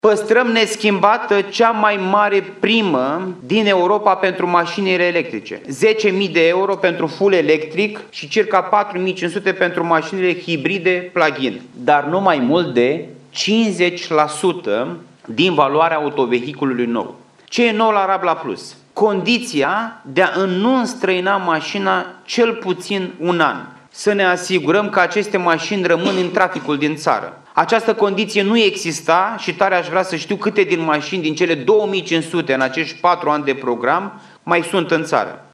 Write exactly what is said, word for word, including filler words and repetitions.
Păstrăm neschimbată cea mai mare primă din Europa pentru mașinile electrice. zece mii de euro pentru full electric și circa patru mii cinci sute pentru mașinile hibride plug-in. Dar nu mai mult de cincizeci la sută din valoarea autovehiculului nou. Ce e nou la Rabla Plus? Condiția de a nu înstrăina mașina cel puțin un an. Să ne asigurăm că aceste mașini rămân în traficul din țară. Această condiție nu exista și tare aș vrea să știu câte din mașini din cele două mii cinci sute în acești patru ani de program mai sunt în țară.